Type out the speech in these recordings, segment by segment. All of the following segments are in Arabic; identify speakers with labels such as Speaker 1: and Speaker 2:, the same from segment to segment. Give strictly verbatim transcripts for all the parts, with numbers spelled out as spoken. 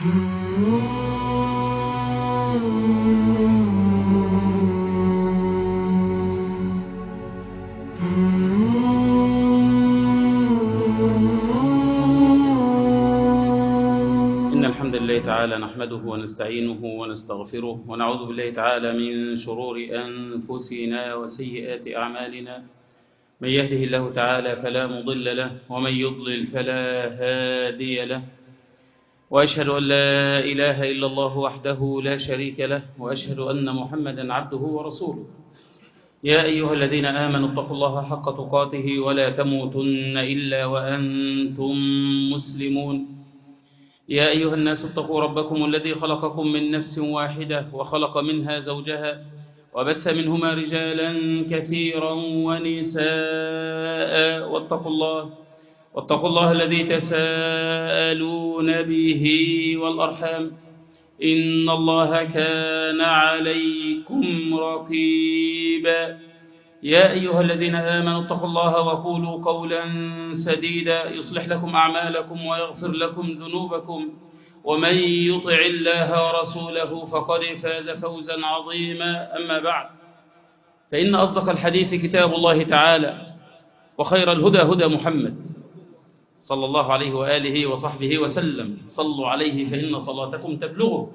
Speaker 1: إن الحمد لله تعالى نحمده ونستعينه ونستغفره ونعوذ بالله تعالى من شرور أنفسنا وسيئات أعمالنا. من يهده الله تعالى فلا مضل له ومن يضلل فلا هادي له، وأشهد أن لا إله إلا الله وحده لا شريك له، وأشهد أن محمدا عبده ورسوله. يا أيها الذين آمنوا اتقوا الله حق تقاته ولا تموتن إلا وأنتم مسلمون. يا أيها الناس اتقوا ربكم الذي خلقكم من نفس واحدة وخلق منها زوجها وبث منهما رجالا كثيرا ونساء، واتقوا الله واتقوا الله الذي تساءلون به والأرحام إن الله كان عليكم رقيبا. يا أيها الذين آمنوا اتقوا الله وقولوا قولا سديدا يصلح لكم أعمالكم ويغفر لكم ذنوبكم، ومن يطع الله ورسوله فقد فاز فوزا عظيما. أما بعد، فإن أصدق الحديث كتاب الله تعالى، وخير الهدى هدى محمد صلى الله عليه وآله وصحبه وسلم. صلوا عليه فإن صلاتكم تبلغه.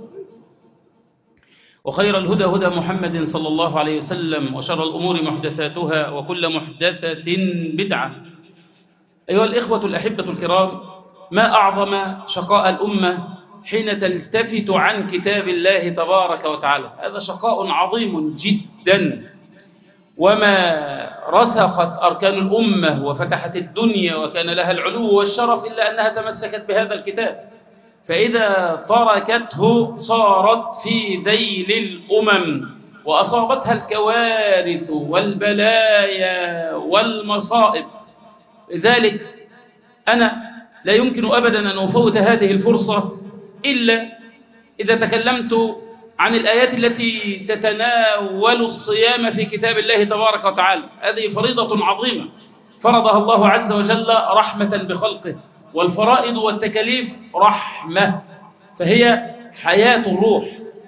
Speaker 1: وخير الهدى هدى محمد صلى الله عليه وسلم، وشر الأمور محدثاتها، وكل محدثة بدعة. أيها الإخوة الأحبة الكرام، ما أعظم شقاء الأمة حين تلتفت عن كتاب الله تبارك وتعالى. هذا شقاء عظيم جدا، وما رسخت أركان الأمة وفتحت الدنيا وكان لها العلو والشرف إلا أنها تمسكت بهذا الكتاب، فإذا تركته صارت في ذيل الأمم وأصابتها الكوارث والبلايا والمصائب. لذلك أنا لا يمكن أبدا أن أفوت هذه الفرصة إلا إذا تكلمت عن الآيات التي تتناول الصيام في كتاب الله تبارك وتعالى. هذه فريضة عظيمة فرضها الله عز وجل رحمة بخلقه، والفرائض والتكاليف رحمة، فهي حياة الروح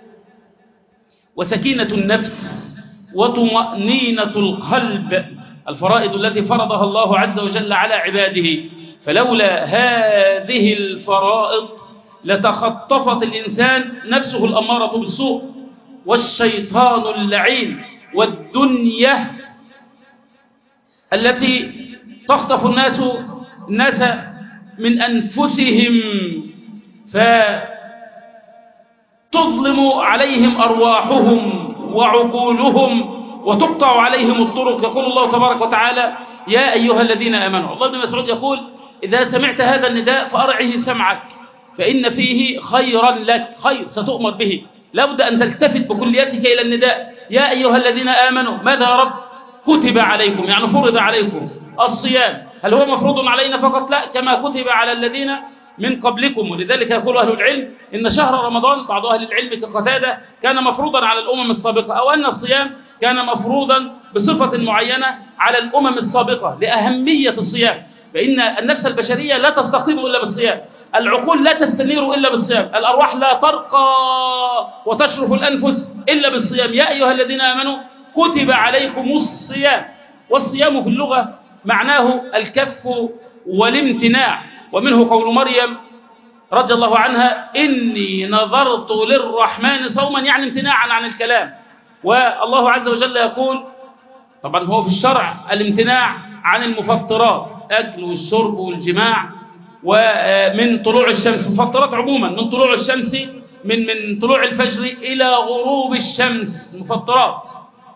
Speaker 1: وسكينة النفس وطمأنينة القلب. الفرائض التي فرضها الله عز وجل على عباده، فلولا هذه الفرائض لتخطفت الإنسان نفسه الأمارة بالسوء والشيطان اللعين والدنيا التي تخطف الناس الناس من أنفسهم، فتظلم عليهم أرواحهم وعقولهم وتقطع عليهم الطرق. يقول الله تبارك وتعالى: يا أيها الذين آمنوا. الله بن مسعود يقول: إذا سمعت هذا النداء فأرعه سمعك، فإن فيه خيرا لك، خير ستؤمر به. لابد أن تلتفت بكليتك إلى النداء: يا أيها الذين آمنوا. ماذا يا رب؟ كتب عليكم، يعني فرض عليكم الصيام. هل هو مفروض علينا فقط؟ لا، كما كتب على الذين من قبلكم. ولذلك يقول أهل العلم إن شهر رمضان، بعض أهل العلم كقتادة، كان مفروضا على الأمم السابقة، أو أن الصيام كان مفروضا بصفة معينة على الأمم السابقة لأهمية الصيام. فإن النفس البشرية لا تستقيم إلا بالصيام، العقول لا تستنير إلا بالصيام، الأرواح لا ترقى وتشرف الأنفس إلا بالصيام. يا أيها الذين آمنوا كتب عليكم الصيام. والصيام في اللغة معناه الكف والامتناع، ومنه قول مريم رضي الله عنها: إني نظرت للرحمن صوما، يعني امتناعا عن الكلام. والله عز وجل يقول، طبعا هو في الشرع الامتناع عن المفطرات، أكل والشرب والجماع، ومن طلوع الشمس، مفطرات عموما من طلوع الشمس، من من طلوع الفجر إلى غروب الشمس، مفطرات.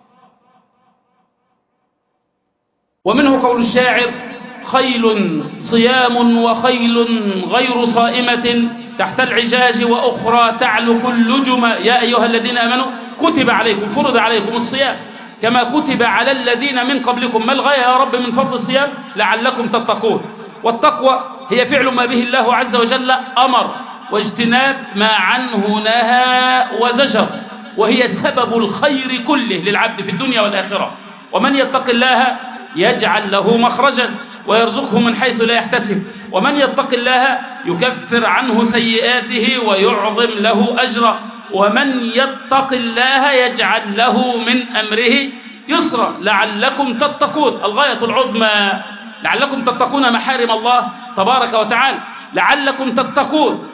Speaker 1: ومنه قول الشاعر: خيل صيام وخيل غير صائمة تحت العجاج وأخرى تعلو كل جمى. يا أيها الذين آمنوا كتب عليكم، فرض عليكم الصيام كما كتب على الذين من قبلكم. ما الغاية يا رب من فرض الصيام؟ لعلكم تتقون. والتقوى هي فعل ما به الله عز وجل أمر، واجتناب ما عنه نهى وزجر، وهي سبب الخير كله للعبد في الدنيا والآخرة. ومن يتق الله يجعل له مخرجا ويرزقه من حيث لا يحتسب، ومن يتق الله يكفر عنه سيئاته ويعظم له أجره، ومن يتق الله يجعل له من أمره يسرا لعلكم تتقون. الغاية العظمى لعلكم تتقون محارم الله تبارك وتعالى، لعلكم تتقون.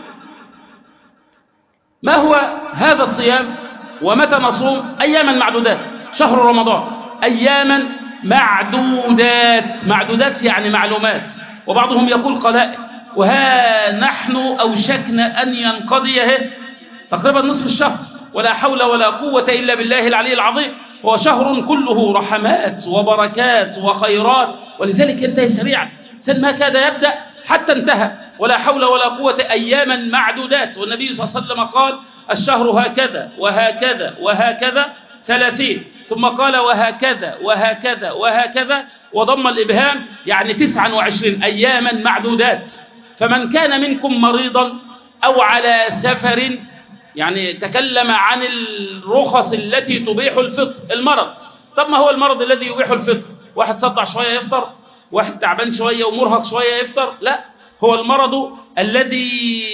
Speaker 1: ما هو هذا الصيام ومتى نصوم؟ أياما معدودات، شهر رمضان أياما معدودات، معدودات يعني معلومات، وبعضهم يقول قلائل، وها نحن أوشكنا أن ينقضي تقريبا نصف الشهر، ولا حول ولا قوة إلا بالله العلي العظيم. هو شهر كله رحمات وبركات وخيرات، ولذلك ينتهي سريعا، سن ما كاد يبدأ حتى انتهى، ولا حول ولا قوة. أياما معدودات، والنبي صلى الله عليه وسلم قال الشهر هكذا وهكذا وهكذا ثلاثين، ثم قال وهكذا وهكذا وهكذا وضم الإبهام، يعني تسعة وعشرين أياما معدودات. فمن كان منكم مريضا أو على سفر، يعني تكلم عن الرخص التي تبيح الفطر. المرض، طب ما هو المرض الذي يبيح الفطر؟ واحد صدع شوية يفطر، واحد تعبان شوية ومرهق شوية يفطر؟ لا، هو المرض الذي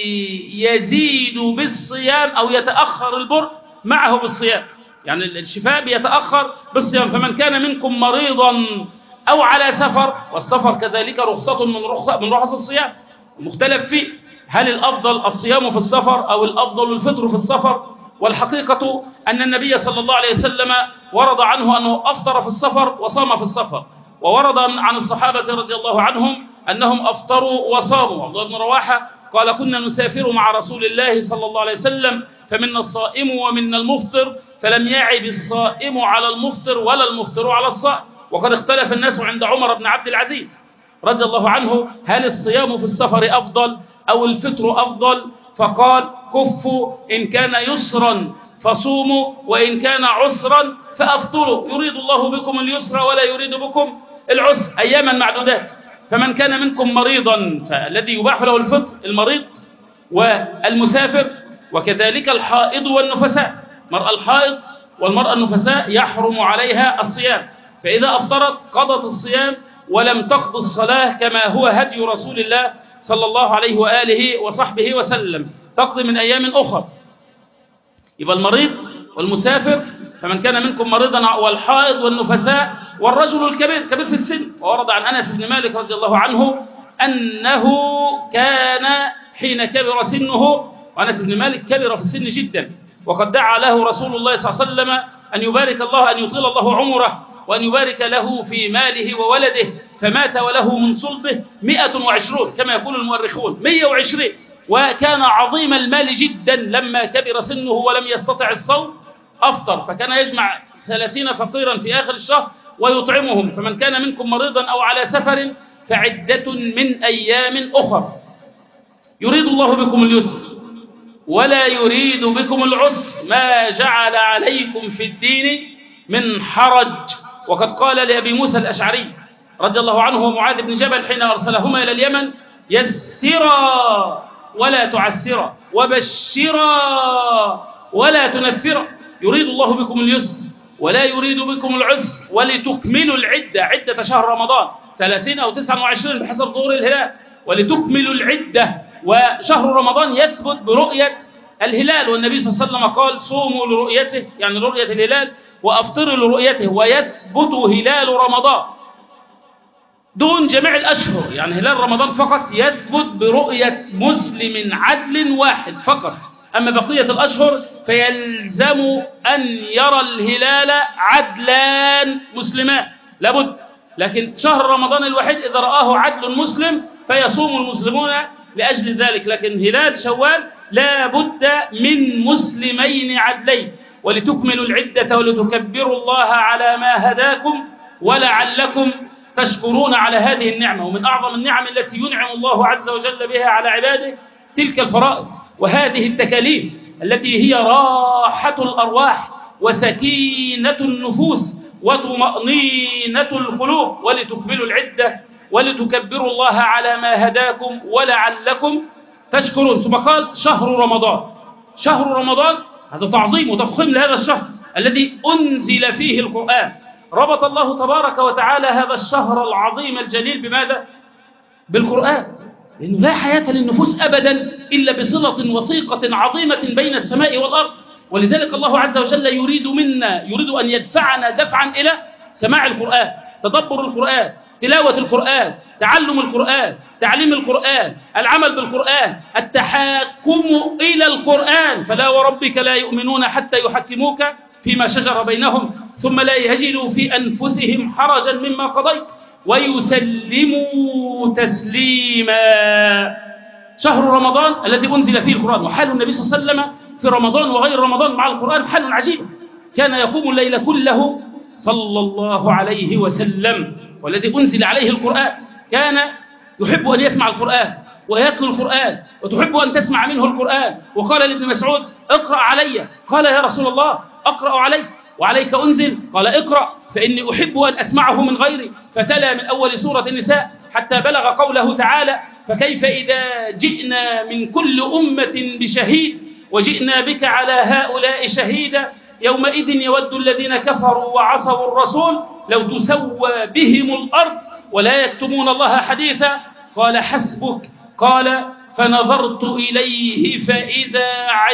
Speaker 1: يزيد بالصيام أو يتأخر البر معه بالصيام، يعني الشفاء بيتأخر بالصيام. فمن كان منكم مريضا أو على سفر، والسفر كذلك رخصة من رخص من رخص الصيام، مختلف فيه، هل الأفضل الصيام في السفر أو الأفضل الفطر في السفر؟ والحقيقة أن النبي صلى الله عليه وسلم ورد عنه أنه أفطر في السفر وصام في السفر، وورد عن الصحابة رضي الله عنهم أنهم أفطروا وصاموا. عبد الله بن رواحة قال كنا نسافر مع رسول الله صلى الله عليه وسلم فمنا الصائم ومنا المفطر، فلم يعب الصائم على المفطر ولا المفطر على الصائم. وقد اختلف الناس عند عمر بن عبد العزيز رضي الله عنه هل الصيام في السفر أفضل أو الفطر أفضل؟ فقال كفوا، إن كان يسرا فصوموا، وإن كان عسرا فأفطروا، يريد الله بكم اليسر ولا يريد بكم العسر. أياما معدودات. فمن كان منكم مريضا فالذي يباح له الفطر المريض والمسافر، وكذلك الحائض والنفساء. المرأة الحائض والمرأة النفساء يحرم عليها الصيام، فإذا أفطرت قضت الصيام ولم تقض الصلاة كما هو هدي رسول الله صلى الله عليه وآله وصحبه وسلم، تقضي من أيام أخرى. يبقى المريض والمسافر، فمن كان منكم مريضا والحائض والنفساء والرجل الكبير كبير في السن. وورد عن أنس بن مالك رضي الله عنه أنه كان حين كبر سنه، وأنس بن مالك كبر في السن جدا، وقد دعا له رسول الله صلى الله عليه وسلم أن يبارك الله، أن يطيل الله عمره، وأن يبارك له في ماله وولده، فمات وله من صلبه مئة وعشرون كما يقول المؤرخون، مئة وعشرين، وكان عظيم المال جدا. لما كبر سنه ولم يستطع الصوم أفطر، فكان يجمع ثلاثين فقيرا في آخر الشهر ويطعمهم. فمن كان منكم مريضا أو على سفر فعدة من أيام أخر، يريد الله بكم اليسر ولا يريد بكم العسر، ما جعل عليكم في الدين من حرج. وقد قال لأبي موسى الأشعري رضي الله عنه ومعاذ بن جبل حين أرسلهما إلى اليمن يسرا ولا تعسرا، وبشرا ولا تنفرا، يريد الله بكم اليسر ولا يريد بكم العسر، ولتكملوا العدة، عدة شهر رمضان ثلاثين أو تسعة وعشرين بحسب ظهور الهلال، ولتكملوا العدة. وشهر رمضان يثبت برؤية الهلال، والنبي صلى الله عليه وسلم قال صوموا لرؤيته، يعني رؤية الهلال، وأفطروا لرؤيته، ويثبت هلال رمضان دون جميع الأشهر، يعني هلال رمضان فقط يثبت برؤية مسلم عدل واحد فقط، أما بقية الأشهر فيلزم أن يرى الهلال عدلان مسلمان لابد. لكن شهر رمضان الوحيد إذا رآه عدل مسلم فيصوم المسلمون لأجل ذلك، لكن هلال شوال لا بد من مسلمين عدلين. ولتكملوا العدة ولتكبروا الله على ما هداكم ولعلكم تشكرون على هذه النعمة. ومن أعظم النعم التي ينعم الله عز وجل بها على عباده تلك الفرائض وهذه التكاليف التي هي راحة الأرواح وسكينة النفوس وطمأنينة القلوب. ولتكملوا العدة ولتكبروا الله على ما هداكم ولعلكم تشكرون. ثم قال شهر رمضان، شهر رمضان هذا تعظيم وتفخيم لهذا الشهر الذي أنزل فيه القرآن ربط الله تبارك وتعالى هذا الشهر العظيم الجليل بماذا؟ بالقرآن، لأنه لا حياة للنفوس أبدا إلا بصلة وثيقة عظيمة بين السماء والأرض. ولذلك الله عز وجل يريد منا يريد أن يدفعنا دفعا إلى سماع القرآن، تدبر القرآن، تلاوة القرآن، تعلم القرآن، تعليم القرآن، العمل بالقرآن، التحاكم إلى القرآن. فلا وربك لا يؤمنون حتى يحكموك فيما شجر بينهم ثم لا يجدوا في أنفسهم حرجا مما قضيت ويسلموا تسليما. شهر رمضان الذي أنزل فيه القرآن، وحال النبي صلى الله عليه وسلم في رمضان وغير رمضان مع القرآن حال عجيب، كان يقوم الليل كله صلى الله عليه وسلم، والذي أنزل عليه القرآن كان يحب أن يسمع القرآن ويتلو القرآن وتحب أن تسمع منه القرآن. وقال لابن مسعود اقرأ علي، قال يا رسول الله أقرأ عليك وعليك أنزل؟ قال اقرأ فإني أحب أن أسمعه من غيري، فتلا من أول سورة النساء حتى بلغ قوله تعالى فكيف إذا جئنا من كل أمة بشهيد وجئنا بك على هؤلاء شهيدا يومئذ يود الذين كفروا وعصوا الرسول لو تسوى بهم الأرض ولا يكتمون الله حديثا. قال حسبك، قال فنظرت إليه فإذا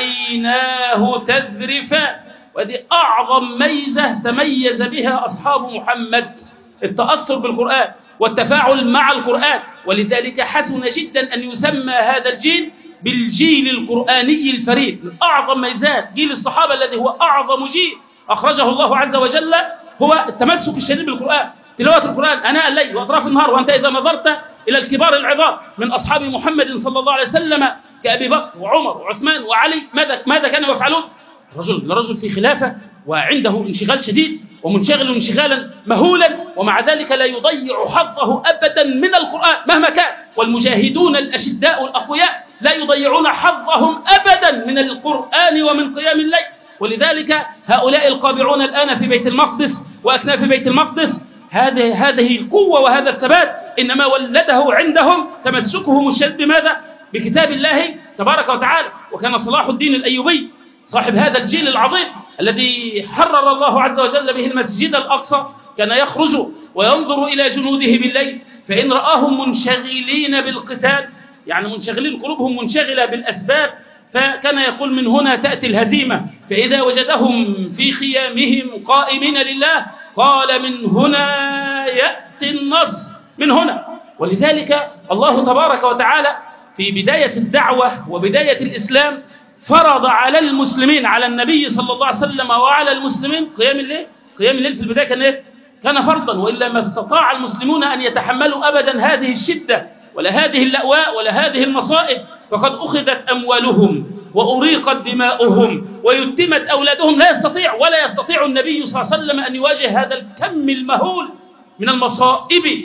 Speaker 1: عيناه تذرفان. وهذه أعظم ميزة تميز بها أصحاب محمد، التأثر بالقرآن والتفاعل مع القرآن. ولذلك حسن جدا أن يسمى هذا الجيل بالجيل القرآني الفريد. من أعظم ميزات جيل الصحابة الذي هو أعظم جيل أخرجه الله عز وجل هو التمسك الشديد بالقرآن، تلاوة القرآن أناء الليل وأطراف النهار. وأنت إذا نظرت إلى الكبار العظام من أصحاب محمد صلى الله عليه وسلم كأبي بكر وعمر وعثمان وعلي، ماذا ماذا كانوا يفعلون؟ رجل لرجل في خلافة وعنده انشغال شديد ومنشغل انشغالا مهولا، ومع ذلك لا يضيع حظه أبدا من القرآن مهما كان. والمجاهدون الأشداء الأقوياء لا يضيعون حظهم أبدا من القرآن ومن قيام الليل. ولذلك هؤلاء القابعون الآن في بيت المقدس وأكناف بيت المقدس، هذه هذه القوة وهذا الثبات إنما ولده عندهم تمسكهم الشديد بماذا؟ بكتاب الله تبارك وتعالى. وكان صلاح الدين الأيوبي صاحب هذا الجيل العظيم الذي حرر الله عز وجل به المسجد الأقصى كان يخرج وينظر إلى جنوده بالليل، فإن رآهم منشغلين بالقتال، يعني منشغلين قلوبهم منشغلة بالأسباب، فكان يقول من هنا تأتي الهزيمة. فإذا وجدهم في خيامهم قائمين لله قال من هنا يأتي النصر، من هنا. ولذلك الله تبارك وتعالى في بداية الدعوة وبداية الإسلام فرض على المسلمين، على النبي صلى الله عليه وسلم وعلى المسلمين قيام الليل. قيام الليل في البداية كان إيه؟ كان فرضا، وإلا ما استطاع المسلمون أن يتحملوا أبدا هذه الشدة ولا هذه اللأواء ولا هذه المصائب، فقد أخذت أموالهم وأريقت دماؤهم ويتمت أولادهم. لا يستطيع ولا يستطيع النبي صلى الله عليه وسلم أن يواجه هذا الكم المهول من المصائب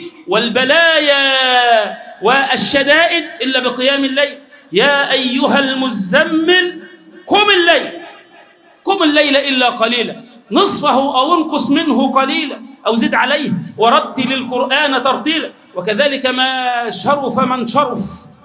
Speaker 1: والبلايا والشدائد إلا بقيام الليل. يا أيها المزمل قم الليل قم الليل إلا قليلا نصفه أو انقص منه قليلا أو زد عليه ورتل القرآن ترتيلا. وكذلك ما شرف من شرف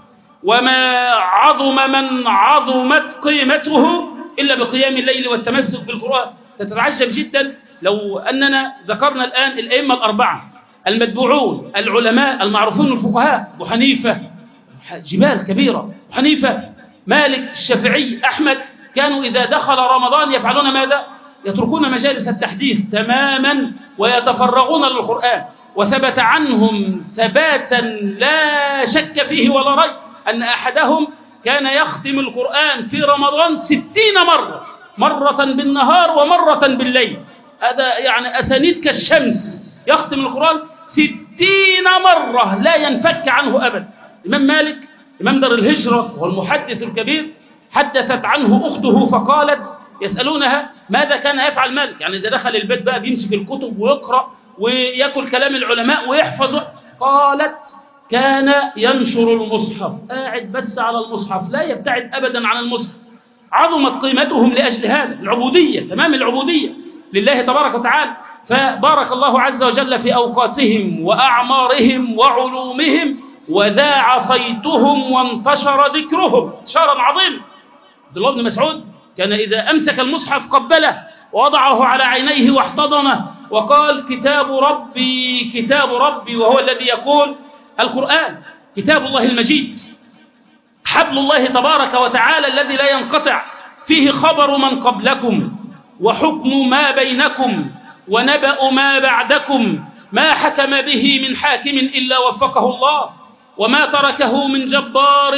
Speaker 1: وما عظم من عظمت قيمته إلا بقيام الليل والتمسك بالقرآن. تتعجب جدا لو أننا ذكرنا الآن الأئمة الأربعة المتبوعون العلماء المعروفون الفقهاء، أبو حنيفة جبال كبيرة، أبو حنيفة مالك الشافعي أحمد، كانوا إذا دخل رمضان يفعلون ماذا؟ يتركون مجالس التحديث تماما ويتفرغون للقرآن. وثبت عنهم ثباتا لا شك فيه ولا ريب أن أحدهم كان يختم القرآن في رمضان ستين مرة، مرة بالنهار ومرة بالليل. هذا يعني أسانيد كالشمس، يختم القرآن ستين مرة لا ينفك عنه أبدا. الإمام مالك إمام دار الهجرة والمحدث الكبير حدثت عنه أخته فقالت، يسألونها ماذا كان يفعل مالك، يعني إذا دخل البيت بقى بيمسك الكتب ويقرأ ويأكل كلام العلماء ويحفظ. قالت كان ينشر المصحف، قاعد بس على المصحف لا يبتعد أبدا عن المصحف. عظمت قيمتهم لأجل هذا، العبودية تمام العبودية لله تبارك وتعالى. فبارك الله عز وجل في أوقاتهم وأعمارهم وعلومهم وذاع صيتهم وانتشر ذكرهم انتشارا عظيما. عبد الله بن مسعود كان إذا أمسك المصحف قبله ووضعه على عينيه واحتضنه وقال كتاب ربي كتاب ربي، وهو الذي يقول القرآن كتاب الله المجيد، حبل الله تبارك وتعالى الذي لا ينقطع، فيه خبر من قبلكم وحكم ما بينكم ونبأ ما بعدكم، ما حكم به من حاكم إلا وفقه الله، وما تركه من جبار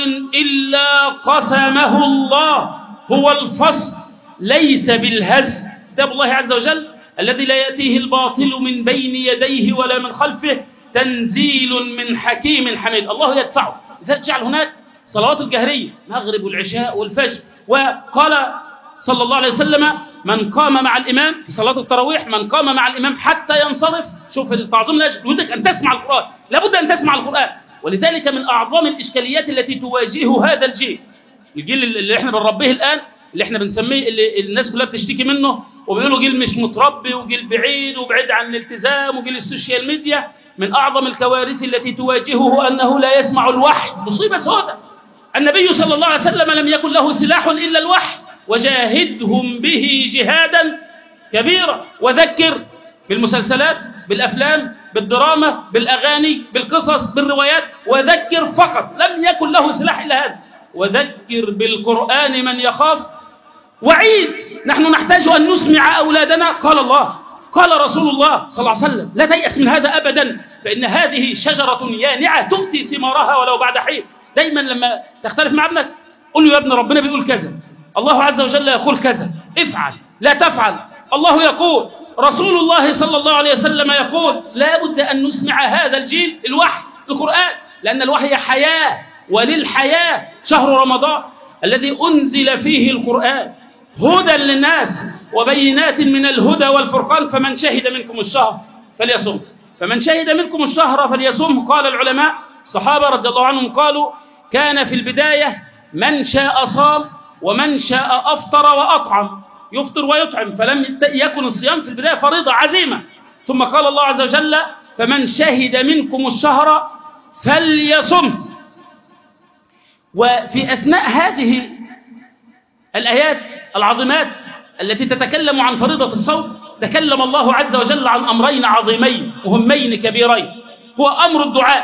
Speaker 1: إلا قسمه الله، هو الفصل ليس بالهزل. كتاب الله عز وجل الذي لا يأتيه الباطل من بين يديه ولا من خلفه، تنزيل من حكيم حميد. الله يدفعه، لذلك جعل هناك صلوات الجهرية، المغرب والعشاء والفجر. وقال صلى الله عليه وسلم من قام مع الإمام في صلاة التراويح، من قام مع الإمام حتى ينصرف، شوف التعظيم الأجل، يودك أن تسمع القرآن، لابد أن تسمع القرآن. ولذلك من أعظم الإشكاليات التي تواجهه هذا الجيل، الجيل اللي احنا بنربيه الآن، اللي احنا بنسميه، اللي الناس كلها بتشتكي منه وبيقولوا جيل مش متربي وجيل بعيد وبعيد عن الالتزام وجيل السوشيال ميديا، من أعظم الكوارث التي تواجهه أنه لا يسمع الوحي. مصيبة سوداء. النبي صلى الله عليه وسلم لم يكن له سلاح إلا الوحي، وجاهدهم به جهادا كبيرا، وذكر بالمسلسلات، بالأفلام، بالدراما، بالأغاني، بالقصص، بالروايات، وذكر فقط، لم يكن له سلاح إلا هذا. وذكر بالقرآن من يخاف وعيد. نحن نحتاج أن نسمع أولادنا قال الله قال رسول الله صلى الله عليه وسلم، لا تيأس من هذا أبدا، فإن هذه شجرة يانعة تؤتي ثمارها ولو بعد حين. دايما لما تختلف مع ابنك قل له يا ابن ربنا بيقول كذا، الله عز وجل يقول كذا، افعل لا تفعل، الله يقول، رسول الله صلى الله عليه وسلم يقول. لا بد أن نسمع هذا الجيل الوحي، القرآن، لأن الوحي حياة، وللحياة شهر رمضان الذي أنزل فيه القرآن هدى للناس وبينات من الهدى والفرقان، فمن شهد منكم الشهر فليصم، فمن شهد منكم الشهر فليصم. قال العلماء الصحابة رضي الله عنهم قالوا كان في البداية من شاء صام ومن شاء أفطر وأطعم، يفطر ويطعم، فلم يكن الصيام في البداية فريضة عزيمة. ثم قال الله عز وجل فمن شهد منكم الشهر فليصم. وفي أثناء هذه الآيات العظيمات التي تتكلم عن فريضة الصوم، تكلم الله عز وجل عن أمرين عظيمين مهمين كبيرين، هو أمر الدعاء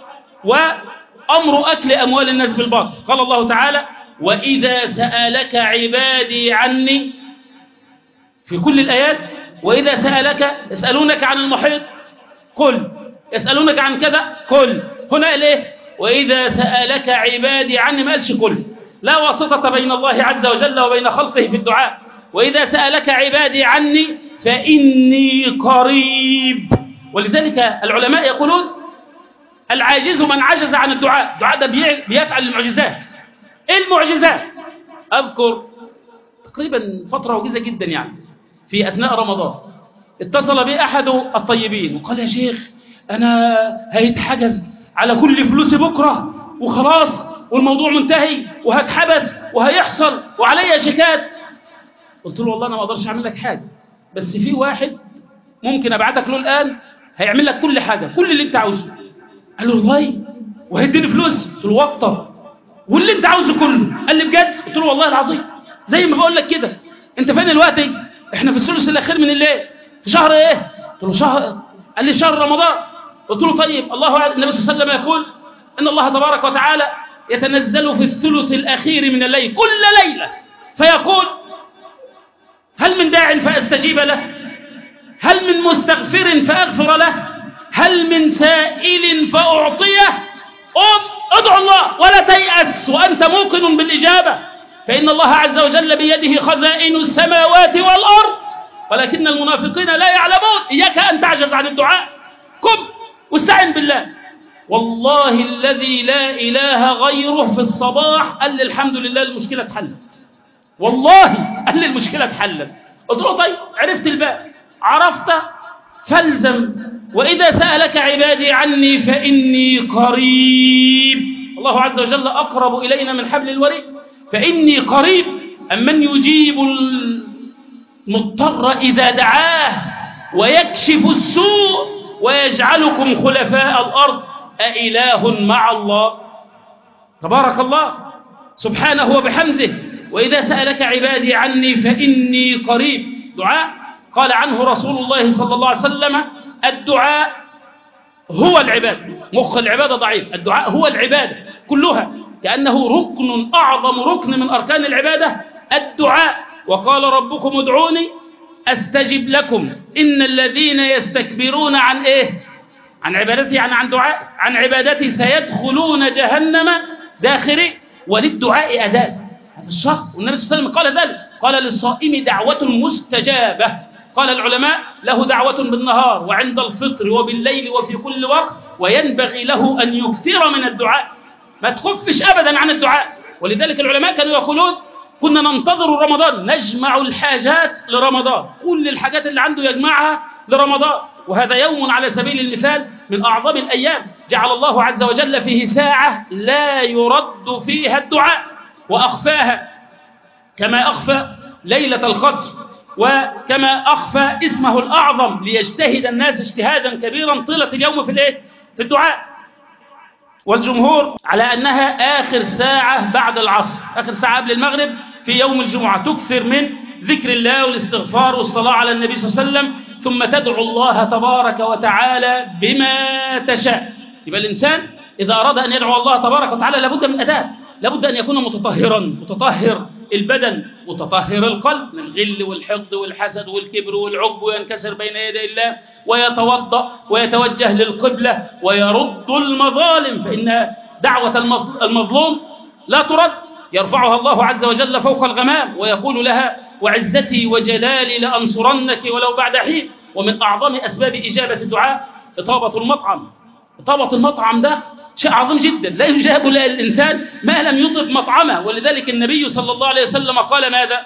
Speaker 1: وأمر أكل أموال الناس بالباطل. قال الله تعالى وإذا سألك عبادي عني، في كل الآيات وإذا سألك، يسألونك عن المحيط قل، يسألونك عن كذا قل، هنا ليه وإذا سألك عبادي عني، ما قالش قل، لا واسطة بين الله عز وجل وبين خلقه في الدعاء. وإذا سألك عبادي عني فإني قريب. ولذلك العلماء يقولون العاجز من عجز عن الدعاء، الدعاء ده بيفعل المعجزات. إيه المعجزات؟ أذكر تقريبا فترة وجيزة جدا يعني في أثناء رمضان، اتصل بي أحد الطيبين وقال يا شيخ أنا هيتحجز على كل فلوسي بكرة وخلاص والموضوع منتهي وهتحبس وهيحصل وعليا شيكات. قلت له والله أنا ما أقدرش أعمل لك حاجة، بس في واحد ممكن أبعتك له الآن هيعمل لك كل حاجة، كل اللي أنت عاوزه. قال له والله وهيديني فلوس؟ قلت له وطر واللي أنت عاوزه كله. قال لي بجد؟ قلت له والله العظيم زي ما بقول لك كده. أنت فين دلوقتي؟ إحنا في الثلث الأخير من الليل. في شهر إيه؟ قلت له شهر. قال لي شهر رمضان. قلت له طيب الله النبي صلى الله عليه وسلم يقول إن الله تبارك وتعالى يتنزل في الثلث الأخير من الليل كل ليلة فيقول هل من داع فأستجيب له، هل من مستغفر فأغفر له، هل من سائل فأعطيه. قم ادعو الله ولا تيأس وأنت موقن بالإجابة، فإن الله عز وجل بيده خزائن السماوات والأرض ولكن المنافقين لا يعلمون. إياك أن تعجز عن الدعاء، قم واستعن بالله. والله الذي لا إله غيره في الصباح قال لي الحمد لله المشكلة اتحلت، والله قال لي المشكلة اتحلت. قلت له طيب عرفت الباب، عرفت فالزم. وإذا سألك عبادي عني فإني قريب. الله عز وجل أقرب إلينا من حبل الوريد، فإني قريب أمن يجيب المضطر إذا دعاه ويكشف السوء ويجعلكم خلفاء الأرض أإله مع الله. تبارك الله سبحانه وبحمده. وإذا سألك عبادي عني فإني قريب. دعاء قال عنه رسول الله صلى الله عليه وسلم: الدعاء هو العبادة. مخ العبادة ضعيف، الدعاء هو العبادة كلها، كأنه ركن أعظم ركن من أركان العبادة الدعاء. وقال: ربكم ادعوني أستجب لكم إن الذين يستكبرون عن إيه؟ عن عبادتي، يعني عن دعاء عن عبادتي سيدخلون جهنم داخرين. وللدعاء أداء هذا الشخص، والنبي صلى الله عليه وسلم قال ذلك، قال: للصائم دعوة مستجابة. قال العلماء: له دعوة بالنهار وعند الفطر وبالليل وفي كل وقت، وينبغي له أن يكثر من الدعاء، ما تخفش أبدا عن الدعاء. ولذلك العلماء كانوا يقولون: كنا ننتظر رمضان، نجمع الحاجات لرمضان، كل الحاجات اللي عنده يجمعها لرمضان. وهذا يوم على سبيل المثال من أعظم الأيام، جعل الله عز وجل فيه ساعة لا يرد فيها الدعاء، وأخفاها كما أخفى ليلة القدر، وكما أخفى اسمه الأعظم، ليجتهد الناس اجتهادا كبيرا طيلة اليوم في الإيه؟ في الدعاء. والجمهور على أنها آخر ساعة بعد العصر، آخر ساعة قبل المغرب في يوم الجمعة، تكثر من ذكر الله والاستغفار والصلاة على النبي صلى الله عليه وسلم، ثم تدعو الله تبارك وتعالى بما تشاء. يبقى الإنسان إذا أراد أن يدعو الله تبارك وتعالى لابد من أداء، لابد أن يكون متطهرا، متطهر البدن متطهر القلب من الغل والحقد والحسد والكبر والعجب، وينكسر بين يدي الله ويتوضأ ويتوجه للقبلة ويرد المظالم، فإن دعوة المظلوم لا ترد، يرفعها الله عز وجل فوق الغمام ويقول لها: وعزتي وجلالي لأنصرنك ولو بعد حين. ومن أعظم أسباب إجابة الدعاء إطابة المطعم. إطابة المطعم ده شيء عظيم جدا، لا يجاب الإنسان ما لم يطب مطعمه. ولذلك النبي صلى الله عليه وسلم قال ماذا؟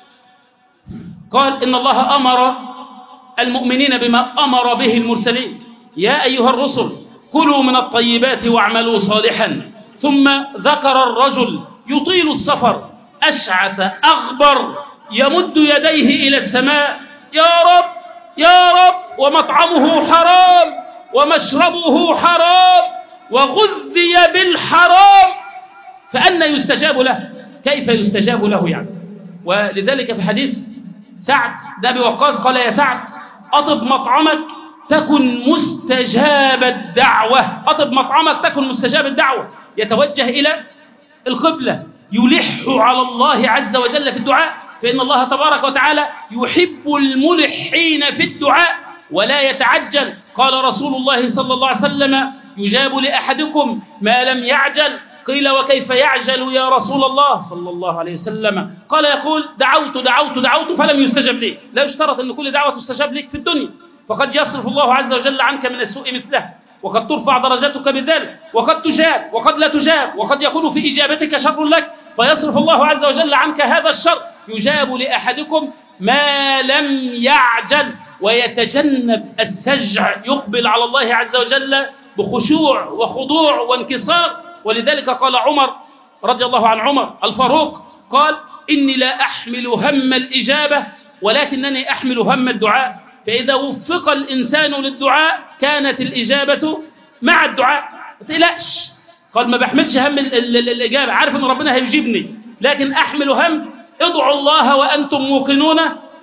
Speaker 1: قال: إن الله أمر المؤمنين بما أمر به المرسلين، يا أيها الرسل كلوا من الطيبات واعملوا صالحا. ثم ذكر الرجل يطيل السفر أشعث أغبر يمد يديه إلى السماء: يا رب يا رب، ومطعمه حرام ومشربه حرام وغذي بالحرام، فأنى يستجاب له؟ كيف يستجاب له يعني؟ ولذلك في حديث سعد بن أبي وقاص قال: يا سعد، أطب مطعمك تكن مستجاب الدعوة. أطب مطعمك تكن مستجاب الدعوة، يتوجه إلى القبلة، يلح على الله عز وجل في الدعاء، فإن الله تبارك وتعالى يحب الملحين في الدعاء ولا يتعجل. قال رسول الله صلى الله عليه وسلم: يجاب لأحدكم ما لم يعجل. قيل: وكيف يعجل يا رسول الله صلى الله عليه وسلم؟ قال: يقول: دعوت دعوت دعوت فلم يستجب لي. لا يشترط أن كل دعوة تستجاب لك في الدنيا، فقد يصرف الله عز وجل عنك من السوء مثله، وقد ترفع درجاتك بذلك، وقد تجاب وقد لا تجاب، وقد يكون في إجابتك شر لك فيصرف الله عز وجل عنك هذا الشر. يجاب لأحدكم ما لم يعجل ويتجنب السجع، يقبل على الله عز وجل بخشوع وخضوع وانكسار. ولذلك قال عمر رضي الله عن عمر الفاروق، قال: إني لا أحمل هم الإجابة ولكنني أحمل هم الدعاء، فإذا وفق الإنسان للدعاء كانت الإجابة مع الدعاء. ما تقلقش، قال: ما بحملش هم الإجابة، عارف أن ربنا هيجيبني، لكن أحمل هم ادعوا الله وأنتم موقنون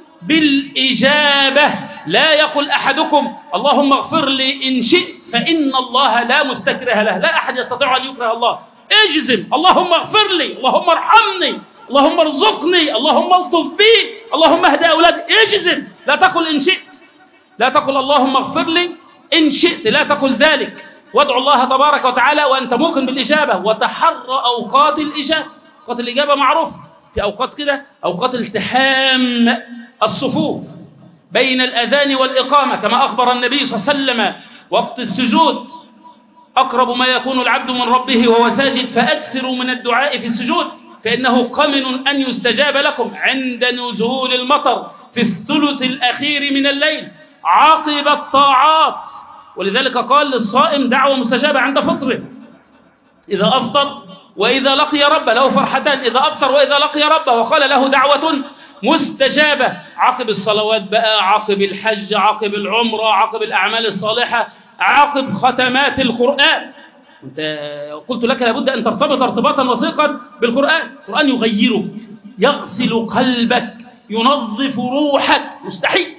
Speaker 1: بالإجابة. لا يقول أحدكم: اللهم اغفر لي إن شئت، فإن الله لا مستكره له. لا أحد يستطيع أن يكره الله. اجزم: اللهم اغفر لي، اللهم ارحمني، اللهم ارزقني، اللهم الطف بي، اللهم اهدى أولادي. اجزم، لا تقل إن شئت، لا تقل اللهم اغفر لي إن شئت، لا تقل ذلك. وادعو الله تبارك وتعالى وأنت موقن بالإجابة، وتحرى أوقات الإجابة. أوقات الإجابة معروف، في أوقات كده أوقات التحام الصفوف بين الأذان والإقامة، كما أخبر النبي صلى الله عليه وسلم: وقت السجود أقرب ما يكون العبد من ربه وهو ساجد، فأكثروا من الدعاء في السجود، فإنه قمن أن يستجاب لكم عند نزول المطر في الثلث الأخير من الليل عقب الطاعات. ولذلك قال للصائم دعوة مستجابة عند فطره، إذا أفطر وإذا لقي ربه، له فرحتان: إذا أفطر وإذا لقي ربه، وقال له دعوة مستجابة عقب الصلوات بقى، عقب الحج، عقب العمرة، عقب الأعمال الصالحة، عقب ختمات القرآن. قلت لك لابد أن ترتبط ارتباطا وثيقا بالقرآن. القرآن يغيرك، يغسل قلبك، ينظف روحك. مستحيل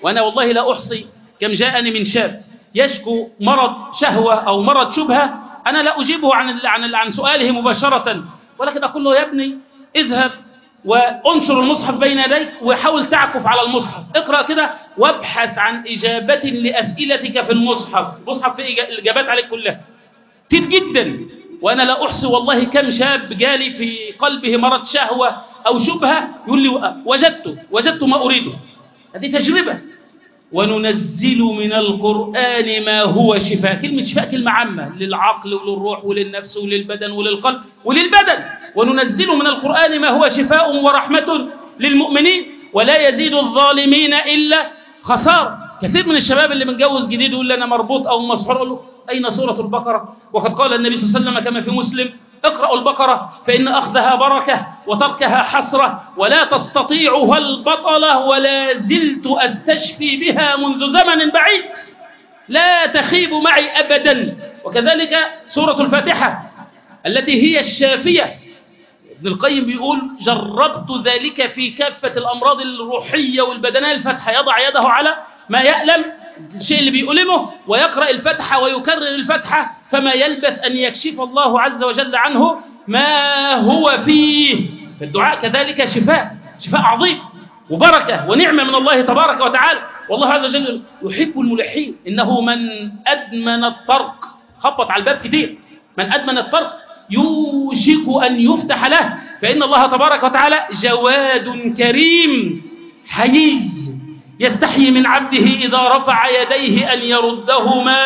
Speaker 1: وأنا والله لا أحصي كم جاءني من شاب يشكو مرض شهوة أو مرض شبهة، أنا لا أجيبه عن عن عن سؤاله مباشرة، ولكن أقول له: يا ابني اذهب وانشر المصحف بين يديك وحاول تعكف على المصحف، اقرأ كده وابحث عن إجابة لأسئلتك في المصحف. المصحف فيه الإجابات عليك كلها كتير جدا. وأنا لا أحصي والله كم شاب جالي في قلبه مرض شهوة أو شبهة يقول لي: وجدته وجدت ما أريده. هذه تجربة. وننزل من القرآن ما هو شفاء. كلمة شفاء كلمة عامة للعقل وللروح وللنفس وللبدن وللقلب وللبدن. وننزل من القرآن ما هو شفاء ورحمة للمؤمنين ولا يزيد الظالمين إلا خسارة. كثير من الشباب اللي متجوز جديد يقول لي: أنا مربوط أو مسحور. أقول له: أين سورة البقرة؟ وقد قال النبي صلى الله عليه وسلم كما في مسلم: اقرأوا البقرة فإن أخذها بركة وتركها حسرة ولا تستطيعها البطلة ولا زلت أستشفي بها منذ زمن بعيد، لا تخيب معي أبدا. وكذلك سورة الفاتحة التي هي الشافية. ابن القيم بيقول: جربت ذلك في كافة الأمراض الروحية والبدنية. الفتحة يضع يده على ما يألم، الشيء اللي بيؤلمه، ويقرأ الفتحة ويكرر الفتحة، فما يلبث أن يكشف الله عز وجل عنه ما هو فيه. فالدعاء كذلك شفاء، شفاء عظيم وبركة ونعمة من الله تبارك وتعالى. والله عز وجل يحب الملحين. إنه من أدمن الطرق، خبط على الباب كتير، من أدمن الطرق يوشك أن يفتح له، فإن الله تبارك وتعالى جواد كريم حيي يستحيي من عبده إذا رفع يديه أن يردهما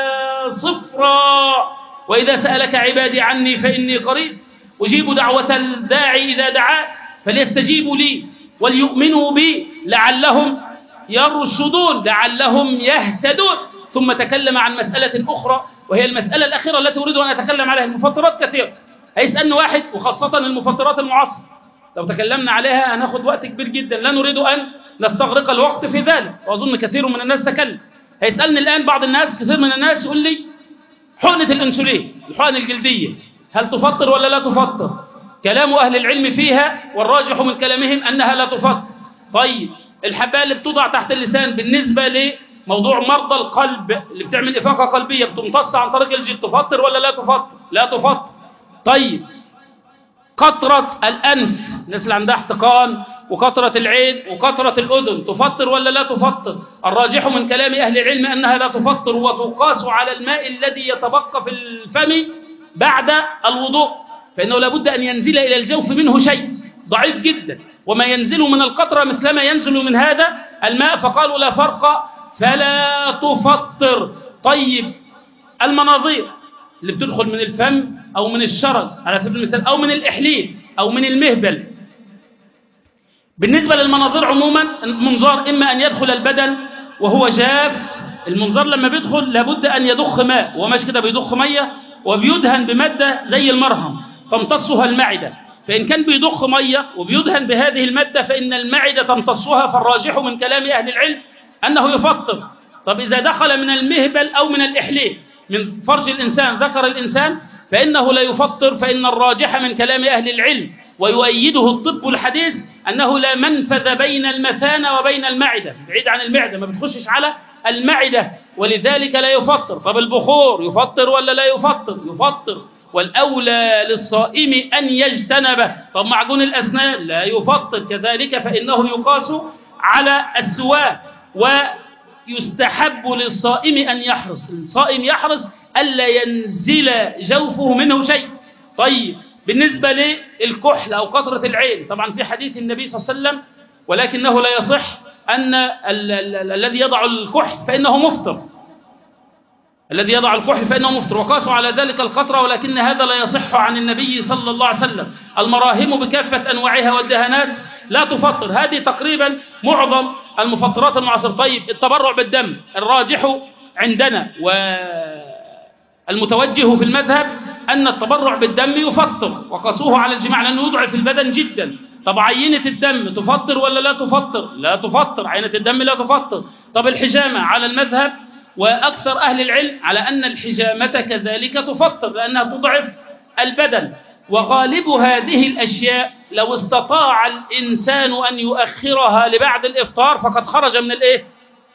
Speaker 1: صفرا. وإذا سألك عبادي عني فإني قريب أجيب دعوة الداعي إذا دعاه فليستجيبوا لي وليؤمنوا بي لعلهم يرشدون لعلهم يهتدون. ثم تكلم عن مسألة أخرى وهي المسألة الأخيرة التي أريد أن أتكلم عليها. المفطرات كثيرة، هيسألني واحد، وخاصة المفطرات المعاصرة لو تكلمنا عليها هناخد وقت كبير جدا، لا نريد أن نستغرق الوقت في ذلك، وأظن كثير من الناس تكلم. هيسألني الآن بعض الناس، كثير من الناس يقول لي: حقنة الأنسولين، الحقن الجلدية، هل تفطر ولا لا تفطر؟ كلام أهل العلم فيها والراجح من كلامهم أنها لا تفطر. طيب الحباية اللي بتوضع تحت اللسان بالنسبة لموضوع مرضى القلب اللي بتعمل إفاقة قلبية بتمتص عن طريق الجلد، تفطر ولا لا تفطر؟ لا تفطر. طيب قطرة الأنف، الناس اللي عندها احتقان، وقطرة العين وقطرة الأذن، تفطر ولا لا تفطر؟ الراجح من كلام أهل العلم أنها لا تفطر، وتقاس على الماء الذي يتبقى في الفم بعد الوضوء، فإنه لابد أن ينزل إلى الجوف منه شيء ضعيف جدا، وما ينزل من القطرة مثلما ينزل من هذا الماء، فقالوا لا فرق فلا تفطر. طيب المناظير اللي بتدخل من الفم أو من الشرج على سبيل المثال، أو من الإحليل أو من المهبل، بالنسبة للمناظير عموما المنظار إما أن يدخل البدن وهو جاف، المنظار لما بيدخل لابد أن يضخ ماء، ومش كده بيضخ مية وبيدهن بمادة زي المرهم تمتصها المعدة، فإن كان بيضخ مية وبيدهن بهذه المادة فإن المعدة تمتصها، فالراجح من كلام أهل العلم أنه يفطر. طب إذا دخل من المهبل أو من الإحليل من فرج الإنسان ذكر الإنسان فإنه لا يفطر، فإن الراجح من كلام أهل العلم ويؤيده الطب الحديث أنه لا منفذ بين المثانة وبين المعدة، بعيد عن المعدة، ما بتخشش على المعدة، ولذلك لا يفطر. طب البخور يفطر ولا لا يفطر؟ يفطر، والأولى للصائم أن يجتنبه. طب معجون الأسنان لا يفطر كذلك، فإنه يقاس على السواك، ويستحب للصائم أن يحرص، الصائم يحرص ألا ينزل جوفه منه شيء. طيب بالنسبة للكحل أو قطرة العين، طبعا في حديث النبي صلى الله عليه وسلم ولكنه لا يصح أن الذي يضع الكحل فإنه مفطر، الذي يضع الكحل فإنه مفطر، وقاسوا على ذلك القطرة، ولكن هذا لا يصح عن النبي صلى الله عليه وسلم. المراهم بكافة أنواعها والدهانات لا تفطر، هذه تقريبا معظم المفطرات المعاصرة. طيب التبرع بالدم، الراجح عندنا والمتوجه في المذهب أن التبرع بالدم يفطر، وقاسوه على الجماع لأنه يضعف البدن جدا. طب عينة الدم تفطر ولا لا تفطر؟ لا تفطر، عينة الدم لا تفطر. طب الحجامة على المذهب وأكثر أهل العلم على أن الحجامة كذلك تفطر لأنها تضعف البدن. وغالب هذه الأشياء لو استطاع الإنسان أن يؤخرها لبعد الإفطار فقد خرج من الإيه؟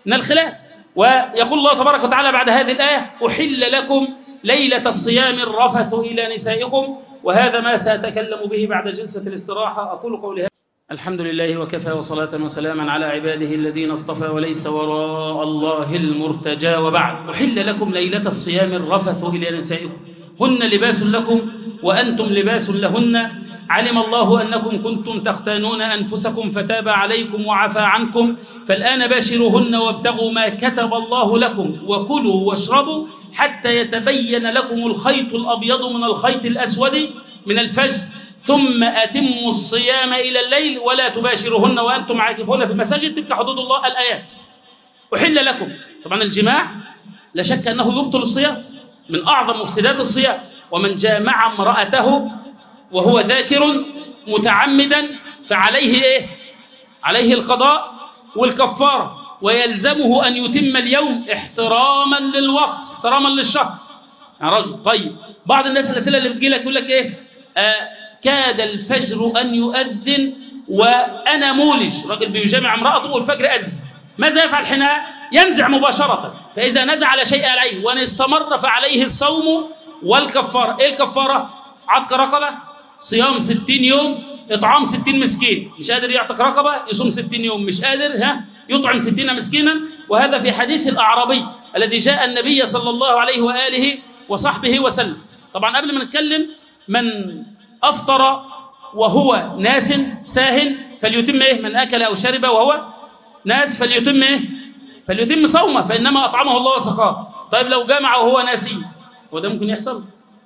Speaker 1: من الخلاف. ويقول الله تبارك وتعالى بعد هذه الآية أحل لكم ليلة الصيام الرفث إلى نسائكم، وهذا ما سأتكلم به بعد جلسة الاستراحة. أقول قولي هذا. الحمد لله وكفى وصلاة وسلاما على عباده الذين اصطفى وليس وراء الله المرتجى، وبعد. أحل لكم ليلة الصيام الرفث إلى نسائكم هن لباس لكم وأنتم لباس لهن، علم الله أنكم كنتم تختانون أنفسكم فتاب عليكم وعفى عنكم، فالآن باشروهن وابتغوا ما كتب الله لكم وكلوا واشربوا حتى يتبين لكم الخيط الأبيض من الخيط الأسود من الفجر، ثم أتموا الصيام إلى الليل ولا تباشروهن وأنتم عاكفون في المساجد. تلك حدود الله الآيات. أحل لكم، طبعا الجماع لا شك أنه يبطل الصيام، من أعظم مفسدات الصيام. ومن جامع امرأته وهو ذاكر متعمدا فعليه إيه؟ عليه القضاء والكفارة، ويلزمه أن يتم اليوم احتراما للوقت، احتراما للشهر. يا رجل طيب، بعض الناس الأسئلة اللي بتجي لك يقول لك إيه؟ آه كاد الفجر أن يؤذن وأنا مولج. راجل بيجامع امرأته والفجر أذن، ماذا يفعل حينها؟ ينزع مباشرة. فإذا نزع لا شيء عليه وأن استمر فعليه الصوم والكفارة. إيه الكفارة؟ عتق رقبة، صيام ستين يوم، إطعام ستين مسكين. مش قادر يعتق رقبة يصوم ستين يوم، مش قادر ها يطعم ستين مسكينا. وهذا في حديث الأعرابي الذي جاء النبي صلى الله عليه وآله وصحبه وسلم. طبعا قبل ما نتكلم، من أفطر وهو ناس ساهن فليتم إيه؟ من أكل أو شرب وهو ناس فليتم إيه؟ فليتم صومه فإنما أطعمه الله وسقاه. طيب لو جمع وهو ناسي، وده ممكن يحصل؟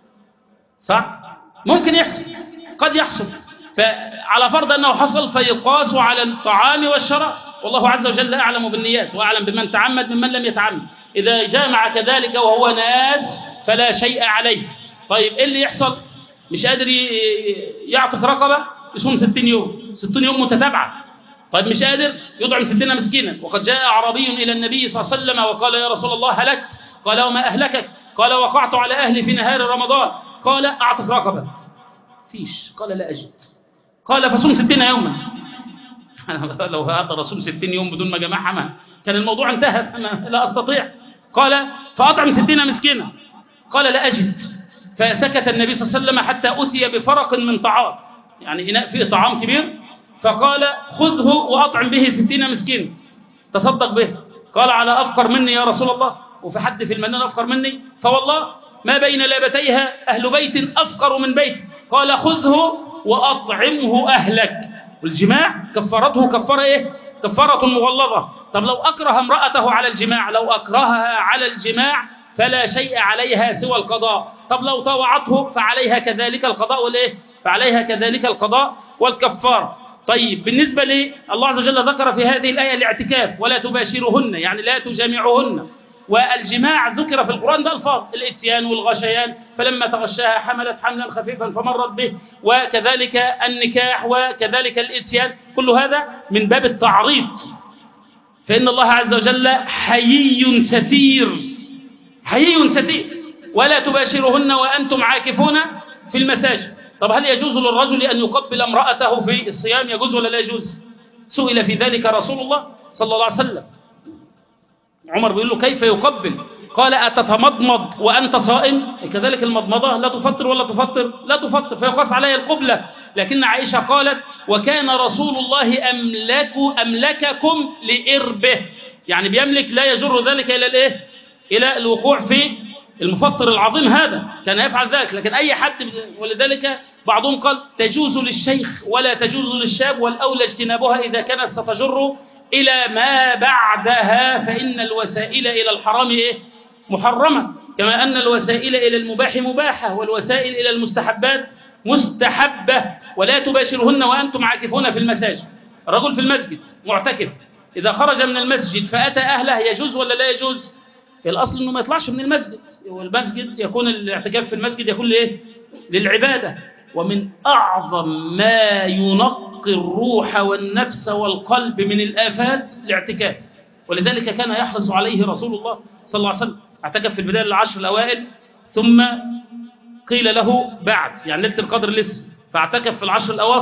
Speaker 1: صح؟ ممكن يحصل، قد يحصل. فعلى فرض أنه حصل فيقاس على الطعام والشراب، والله عز وجل أعلم بالنيات وأعلم بمن تعمد ممن لم يتعمد. إذا جامع كذلك وهو ناس فلا شيء عليه. طيب إيه اللي يحصل؟ مش قادر يعتق رقبة يصوم ستين يوم، ستين يوم متتابعة. طيب مش قادر يطعم ستين مسكينا. وقد جاء أعرابي إلى النبي صلى الله عليه وسلم وقال يا رسول الله هلكت. قال وما أهلكك؟ قال وقعت على أهلي في نهار رمضان. قال أعتق رقبة. فيش. قال لا أجد. قال فصوم ستين يوما. لو هقدر أصوم ستين يوم بدون ما جماعة ما كان الموضوع انتهى، أنا لا أستطيع. قال فأطعم ستين مسكينا. قال لا أجد. فسكت النبي صلى الله عليه وسلم حتى أتي بفرق من طعام، يعني إناء فيه طعام كبير، فقال خذه وأطعم به ستين مسكين تصدق به. قال على أفقر مني يا رسول الله؟ وفي حد في المدينة أفقر مني؟ فوالله ما بين لابتيها أهل بيت أفقر من بيت. قال خذه وأطعمه أهلك. والجماع كفارته كفارة إيه؟ كفارة مغلظة. طب لو أكره امرأته على الجماع، لو أكرهها على الجماع فلا شيء عليها سوى القضاء. طب لو طوعته فعليها كذلك القضاء والإيه؟ فعليها كذلك القضاء والكفارة. طيب بالنسبة لي الله عز وجل ذكر في هذه الآية الاعتكاف ولا تباشرهن، يعني لا تجامعهن. والجماع ذكر في القرآن بألفاظ الإتيان والغشيان، فلما تغشاها حملت حملا خفيفا فمرت به، وكذلك النكاح وكذلك الإتيان، كل هذا من باب التعريض. فإن الله عز وجل حيي ستير، حيي ستير. ولا تباشرهن وأنتم عاكفون في المساجد. طب هل يجوز للرجل أن يقبل امرأته في الصيام؟ يجوز ولا لا يجوز؟ سئل في ذلك رسول الله صلى الله عليه وسلم. عمر بيقول له كيف يقبل؟ قال أتتمضمض وأنت صائم؟ كذلك المضمضة لا تفطر ولا تفطر؟ لا تفطر، فيقاس عليها القبلة. لكن عائشة قالت وكان رسول الله أملك أملككم لإربه، يعني بيملك لا يجر ذلك إلى الإيه؟ إلى الوقوع في المفطر العظيم هذا، كان يفعل ذلك. لكن أي حد، ولذلك بعضهم قال تجوز للشيخ ولا تجوز للشاب، والأولى اجتنابها إذا كانت ستجر إلى ما بعدها، فإن الوسائل إلى الحرام إيه؟ محرمة، كما أن الوسائل إلى المباح مباحة والوسائل إلى المستحبات مستحبة. ولا تباشرهن وأنتم عاكفون في المساجد. الرجل في المسجد معتكف، إذا خرج من المسجد فأتى أهله يجوز ولا لا يجوز؟ الأصل أنه ما يطلعش من المسجد، والمسجد يكون الاعتكاف في المسجد يكون لإيه؟ للعبادة. ومن أعظم ما ينقي الروح والنفس والقلب من الآفات الاعتكاف، ولذلك كان يحرص عليه رسول الله صلى الله عليه وسلم. اعتكف في البداية العشر الأوائل، ثم قيل له بعد، يعني ليلة القدر لسه، فاعتكف في العشر الأواسط،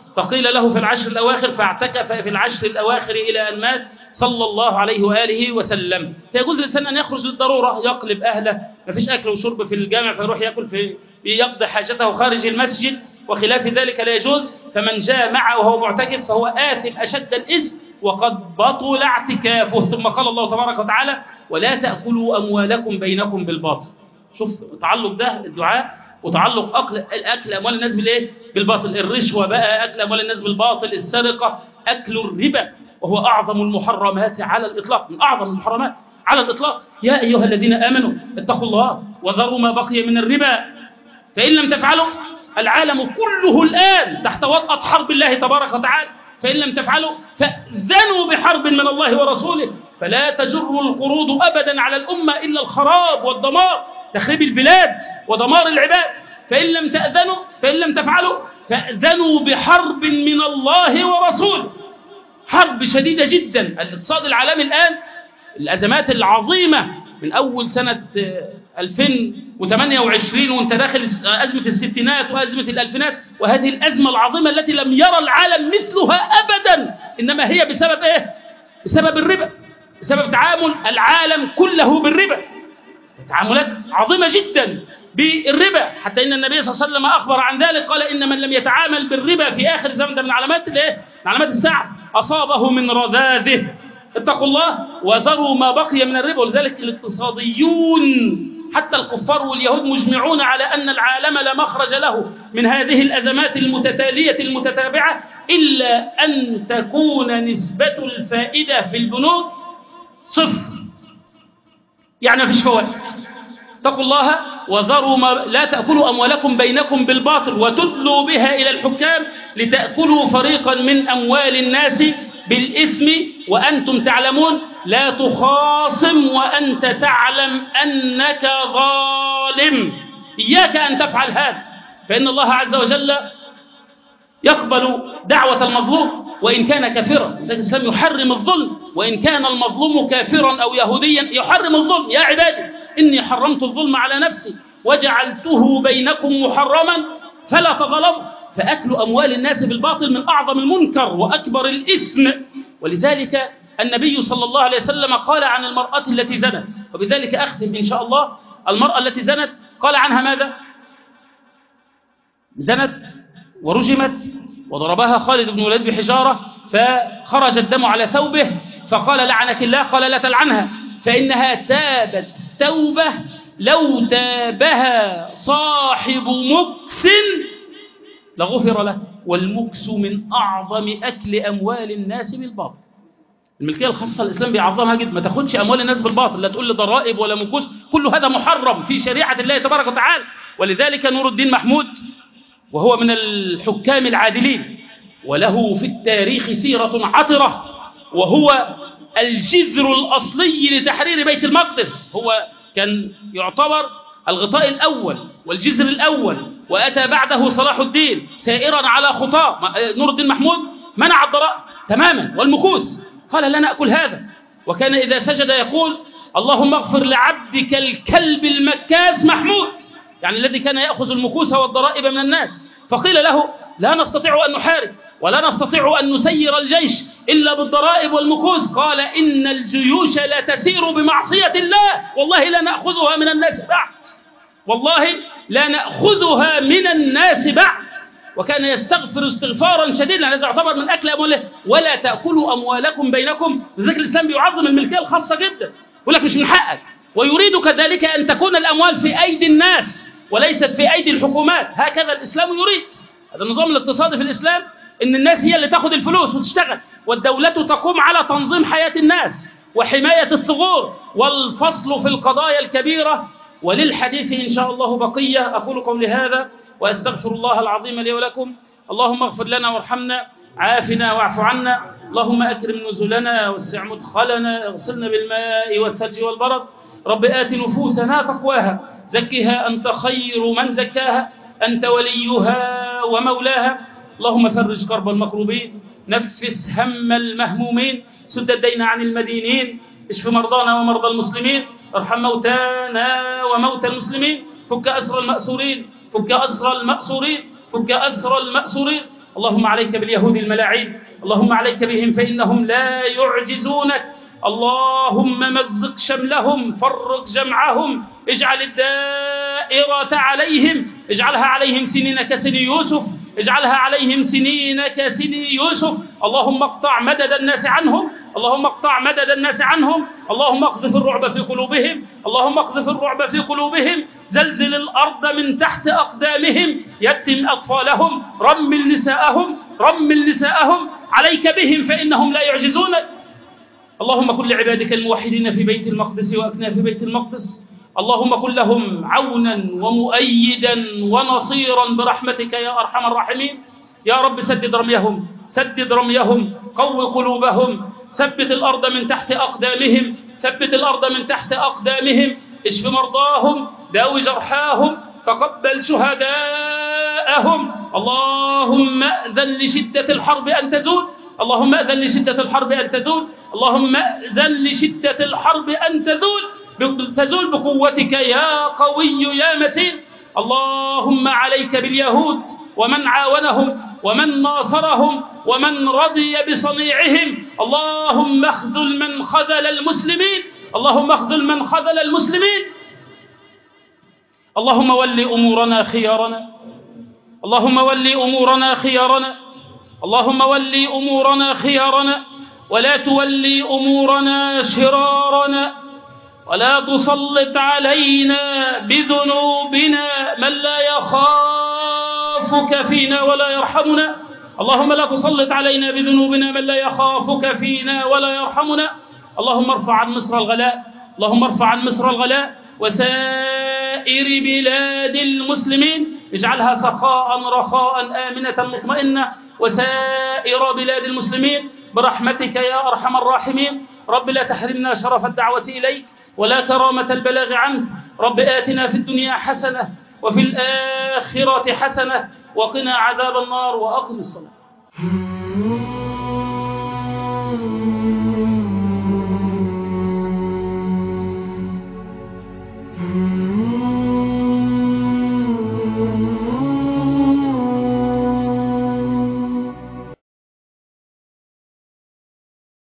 Speaker 1: فقيل له في العشر الأواخر فاعتكف في العشر الأواخر إلى أن مات صلى الله عليه وآله وسلم. فيجوز للإنسان أن يخرج للضرورة، يقلب أهله، ما فيش أكل وشرب في الجامع فيروح يأكل في يقضي حاجته خارج المسجد وخلاف ذلك لا يجوز. فمن جاء معه وهو معتكف فهو آثم أشد الإثم وقد بطل اعتكافه. ثم قال الله تبارك وتعالى ولا تأكلوا أموالكم بينكم بالباطل. شوف تعلق ده الدعاء وتعلق أكل الأكل أموال الناس بالإيه؟ بالباطل. الرشوة بقى أكل أموال الناس بالباطل، السرقة، أكل الربا وهو أعظم المحرمات على الإطلاق، من أعظم المحرمات على الإطلاق. يا أيها الذين آمنوا اتقوا الله وذروا ما بقي من الربا فإن لم تفعلوا، العالم كله الآن تحت وطأة حرب الله تبارك وتعالى، فإن لم تفعلوا فأذنوا بحرب من الله ورسوله. فلا تجر القروض أبدا على الأمة إلا الخراب والدمار، تخريب البلاد ودمار العباد. فإن لم تأذنوا فإن لم تفعلوا فأذنوا بحرب من الله ورسوله. حرب شديدة جدا. الاقتصاد العالمي الآن الأزمات العظيمة من أول سنة ألفين وثمانية وعشرين وانت داخل أزمة الستينات وأزمة الألفينات، وهذه الأزمة العظيمة التي لم يرى العالم مثلها أبدا، إنما هي بسبب إيه؟ بسبب الربا، بسبب تعامل العالم كله بالربا. تعاملات عظيمة جدا بالربا، حتى إن النبي صلى الله عليه وسلم أخبر عن ذلك قال إن من لم يتعامل بالربا في آخر زمن ده من علامات الإيه؟ من علامات الساعة أصابه من رذاذه. اتقوا الله وذروا ما بقي من الربا. ولذلك الاقتصاديون حتى الكفار واليهود مجمعون على أن العالم لا مخرج له من هذه الأزمات المتتالية المتتابعة إلا أن تكون نسبة الفائدة في البنوك صفر، يعني ما فيش فوائد. اتقوا الله وذروا ما لا تأكلوا أموالكم بينكم بالباطل وتدلوا بها إلى الحكام لتأكلوا فريقا من أموال الناس بالإثم وأنتم تعلمون. لا تخاصم وأنت تعلم أنك ظالم. إياك أن تفعل هذا، فإن الله عز وجل يقبل دعوة المظلوم وإن كان كافرا. الإسلام يحرم الظلم، وإن كان المظلوم كافرا أو يهوديا يحرم الظلم. يا عبادي إني حرمت الظلم على نفسي وجعلته بينكم محرما فلا تظلموا. فأكل أموال الناس بالباطل من أعظم المنكر وأكبر الإثم. ولذلك النبي صلى الله عليه وسلم قال عن المرأة التي زنت، وبذلك أختم إن شاء الله. المرأة التي زنت قال عنها ماذا؟ زنت ورجمت وضربها خالد بن الوليد بحجارة فخرج الدم على ثوبه فقال لعنك الله، قال لا تلعنها فإنها تابت توبة لو تابها صاحب مكس لغفر له. والمكس من أعظم أكل أموال الناس بالباطل. الملكية الخاصة الإسلام بيعظمها جدا، ما تاخدش أموال الناس بالباطل، لا تقول لي ضرائب ولا مكوس، كل هذا محرم في شريعة الله تبارك وتعالى. ولذلك نور الدين محمود وهو من الحكام العادلين وله في التاريخ سيرة عطرة، وهو الجذر الأصلي لتحرير بيت المقدس. هو كان يعتبر الغطاء الأول والجذر الأول، وأتى بعده صلاح الدين سائرا على خطاه. نور الدين محمود منع الضرائب تماما والمكوس، قال لا نأكل هذا. وكان إذا سجد يقول اللهم اغفر لعبدك الكلب المكاس محمود، يعني الذي كان يأخذ المكوس والضرائب من الناس. فقيل له لا نستطيع أن نحارب ولا نستطيع أن نسير الجيش إلا بالضرائب والمكوس. قال إن الجيوش لا تسير بمعصية الله، والله لا نأخذها من الناس بعد، والله لا نأخذها من الناس بعد. وكان يستغفر استغفارا شديدا، هذا يعتبر من أكل أمواله. ولا تأكلوا أموالكم بينكم. لذلك الإسلام بيعظم الملكية الخاصة جدا، يقول لك مش من حقك. ويريد كذلك أن تكون الأموال في أيدي الناس وليست في أيدي الحكومات، هكذا الإسلام يريد. هذا النظام الاقتصادي في الإسلام، إن الناس هي اللي تأخذ الفلوس وتشتغل، والدولة تقوم على تنظيم حياة الناس وحماية الثغور والفصل في القضايا الكبيرة. وللحديث إن شاء الله بقية. أقول قولي هذا وأستغفر الله العظيم لي ولكم. اللهم اغفر لنا وارحمنا، عافنا واعف عنا، اللهم أكرم نزلنا واسع مدخلنا، اغسلنا بالماء والثلج والبرد. رب آت نفوسنا تقواها، زكها أنت خير من زكاها، أنت وليها ومولاها. اللهم فرج كرب المكروبين، نفس هم المهمومين، سد الدين عن المدينين، اشف مرضانا ومرضى المسلمين، ارحم موتانا وموتى المسلمين، فك أسر المأسورين، فك أسر المأسورين، فك أسر المأسورين. اللهم عليك باليهود الملاعين، اللهم عليك بهم فإنهم لا يعجزونك. اللهم مزق شملهم، فرق جمعهم، اجعل الدائرة عليهم، اجعلها عليهم سنين كسني يوسف، اجعلها عليهم سنين كسني يوسف. اللهم اقطع مدد الناس عنهم، اللهم اقطع مدد الناس عنهم، اللهم اقذف الرعب في قلوبهم، اللهم اقذف الرعب في قلوبهم، زلزل الأرض من تحت أقدامهم، يتم أطفالهم، رمل نساءهم، رمل نساءهم، عليك بهم فإنهم لا يعجزونك. اللهم كن لعبادك الموحدين في بيت المقدس وأكناف بيت المقدس، اللهم كن لهم عونا ومؤيدا ونصيرا برحمتك يا أرحم الراحمين. يا رب سدد رميهم، سدد رميهم، قو قلوبهم، ثبت الأرض من تحت أقدامهم، ثبت الأرض من تحت أقدامهم، اشف مرضاهم، داوي جرحاهم، تقبل شهداءهم. اللهم أذن لشدة الحرب أن تزول، اللهم أذن لشدة الحرب أن تزول، اللهم أذن لشدة الحرب أن تزول تزول بقوتك يا قوي يا متين. اللهم عليك باليهود ومن عاونهم ومن ناصرهم ومن رضي بصنيعهم. اللهم اخذل من خذل المسلمين، اللهم اخذل من خذل المسلمين. اللهم ول أمورنا خيارنا، اللهم ول أمورنا خيارنا، اللهم ول أمورنا خيارنا، ولا تولي أمورنا شرارنا، ولا تسلط علينا بذنوبنا من لا يخافك فينا ولا يرحمنا. اللهم لا تسلط علينا بذنوبنا من لا يخافك فينا ولا يرحمنا. اللهم ارفع عن مصر الغلاء، اللهم ارفع عن مصر الغلاء وسائر بلاد المسلمين، اجعلها سخاء رخاء آمنة مطمئنة، وسائر بلاد المسلمين برحمتك يا أرحم الراحمين. رب لا تحرمنا شرف الدعوة إليك ولا كرامة البلاغ عنك. رب آتنا في الدنيا حسنة وفي الآخرة حسنة وقنا عذاب النار، وأقم الصلاة.